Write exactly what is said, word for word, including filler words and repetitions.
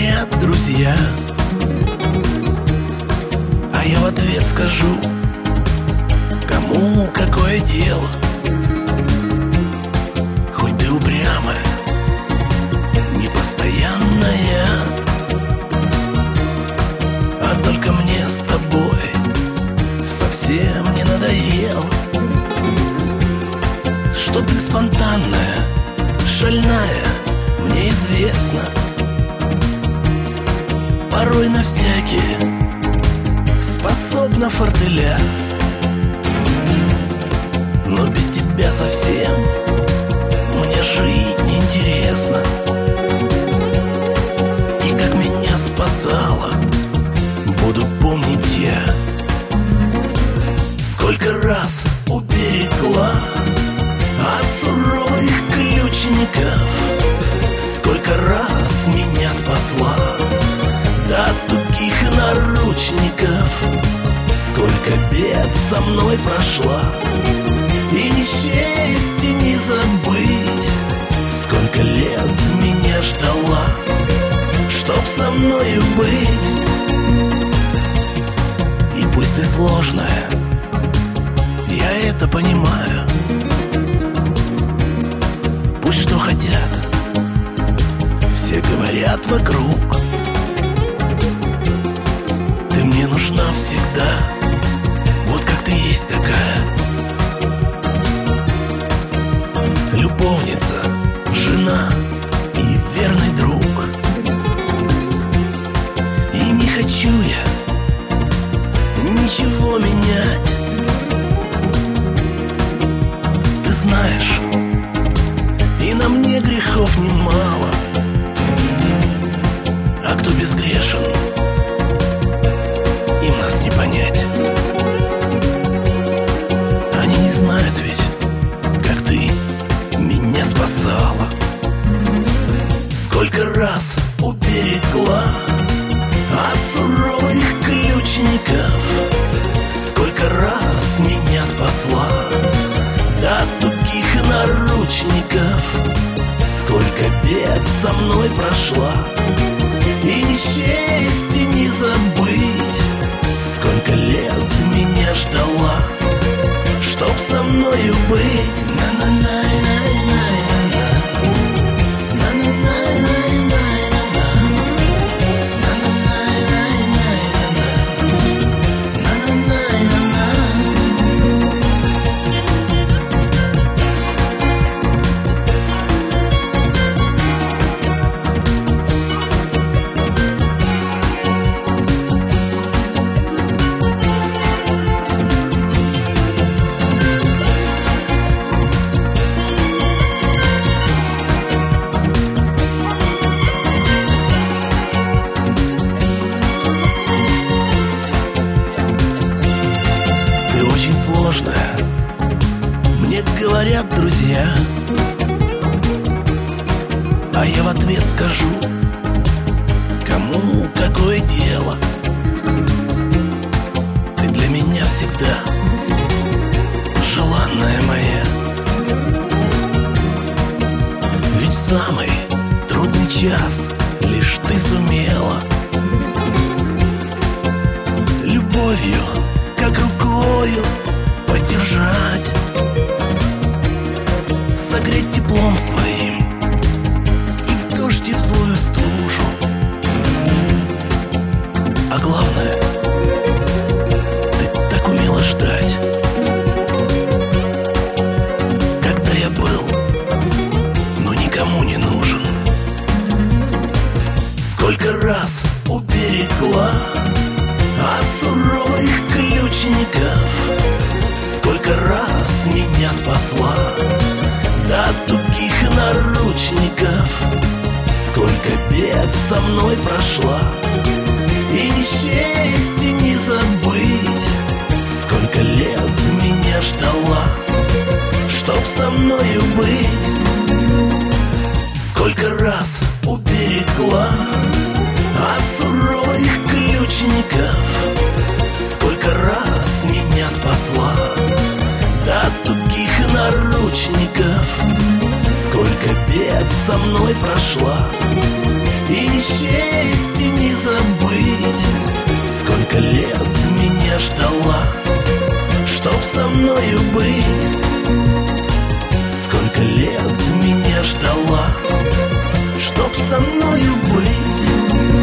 говорят друзья, а я в ответ скажу: кому какое дело? Хоть ты упрямая, непостоянная, а только мне с тобой совсем не надоело. Что ты спонтанная, шальная, мне известно. Порой на всякие способна фортеля, но без тебя совсем мне жить неинтересно. И как меня спасала, буду помнить я. Сколько раз уберегла от суровых ключников, сколько раз меня спасла до тугих наручников, сколько бед со мной прошла, и не счесть, и не забыть, сколько лет меня ждала, чтоб со мною быть. И пусть ты сложная, я это понимаю. Пусть что хотят, все говорят вокруг. Ты мне нужна всегда, вот как ты есть такая. Любовница, жена и верный друг. И не хочу я ничего менять. Ты знаешь, и на мне грехов немало, а кто безгрешен, им нас не понять. Они не знают ведь, как ты меня спасала. Сколько раз уберегла от суровых ключников, сколько раз меня спасла до тугих наручников, сколько бед со мной прошла, и не счесть, и не забыть, сколько лет меня ждала, чтоб со мною быть. На-на-на-на-на-на, на-на-на-на-на-на, сложная, мне говорят друзья, а я в ответ скажу: кому какое дело? Ты для меня всегда желанная моя. Ведь в самый трудный час лишь ты сумела любовью, как рукою, поддержать, согреть теплом своим и в дождь, и в злую стужу. А главное, ты так умела ждать, когда я был, но никому не нужен. Сколько раз уберегла от суровых ключников, сколько раз меня спасла до тугих наручников, сколько бед со мной прошла, и не счесть, и не забыть, сколько лет меня ждала, чтоб со мною быть. Сколько раз уберегла от суровых ключников, сколько раз меня спасла до тугих наручников, сколько бед со мной прошла, и не счесть, и не забыть. Сколько лет меня ждала, чтоб со мною быть. Сколько лет меня ждала, чтоб со мною быть.